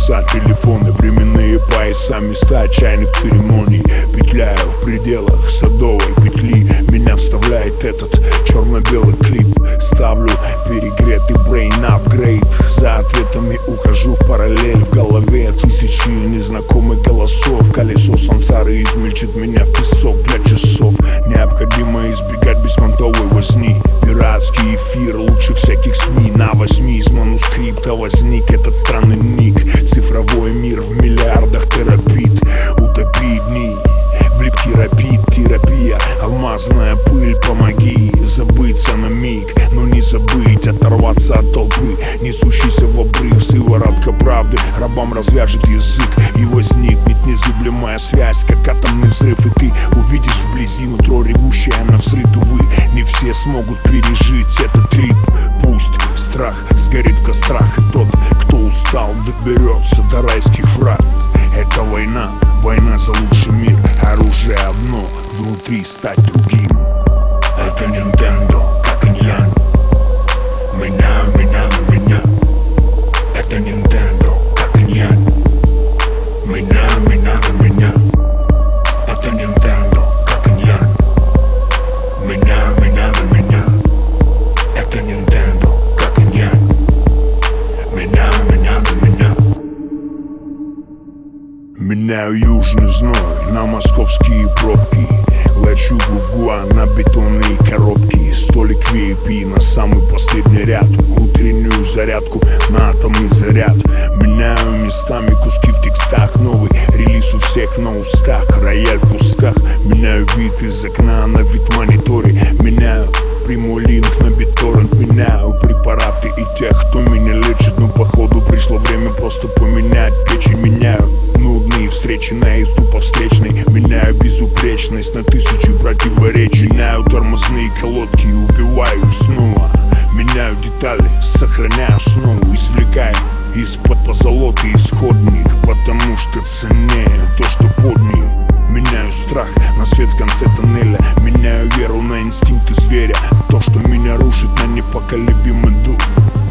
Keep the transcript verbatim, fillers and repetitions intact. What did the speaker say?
часа, телефоны, временные пояса, места отчаянных церемоний. Петляю в пределах садовой петли, меня вставляет этот черно-белый клип. Ставлю перегретый brain upgrade, за ответами ухожу в параллель. В голове тысячи незнакомых голосов. Колесо сансары измельчит меня в песок для часов. Необходимо избегать беспонтовой возни. Пиратский эфир лучше всяких СМИ. На восьми из манускрипта возник этот странный ник. Цифровой мир в миллиардах терабит. Утопи дни в липкий рапид. Терапия, алмазная пыль, помоги забыться на миг, но не забыть оторваться от толпы, несущейся в обрыв. Сыворотка правды рабам развяжет язык, и возникнет незыблемая связь, как атомный взрыв. И ты увидишь вблизи нутро ревущее на взрыв. Увы, не все смогут пережить этот трип. Пусть страх сгорит в кострах, и тот, кто устал, доберется до райских врат. Это война, война за лучший мир. Оружие одно, внутри стать другим. Это Nintendo, как иньян. Меня, меня, меня. Это Nintendo, как иньян. Меня, меня, меня. Это Nintendo, как иньян. Меня, меня, меня. Это Nintendo, как иньян. Меня, меня, меня. Меняю южный зной на московские пробки. Лечу в Гуа на бетонные коробки. Столик ви ай пи на самый последний ряд. Утреннюю зарядку на атомный заряд. Меняю местами куски в текстах. Новый релиз у всех на устах. Рояль в кустах. Меняю вид из окна на вид в мониторе. Меняю прямой линк на битторрент. Меняю препараты и тех, кто меня лечит. Но походу пришло время просто поменять печень. Меняю нудные встречи на езду по встречной. Меняю безупречность на тысячи противоречий. Меняю тормозные колодки и убиваю их снова. Меняю детали, сохраняю снова. Извлекаю из-под позолоты исходник, потому что ценнее то, что под ней. Меняю страх на свет в конце тоннеля. Меняю веру на инстинкты зверя. То, что меня рушит, на непоколебимый дух.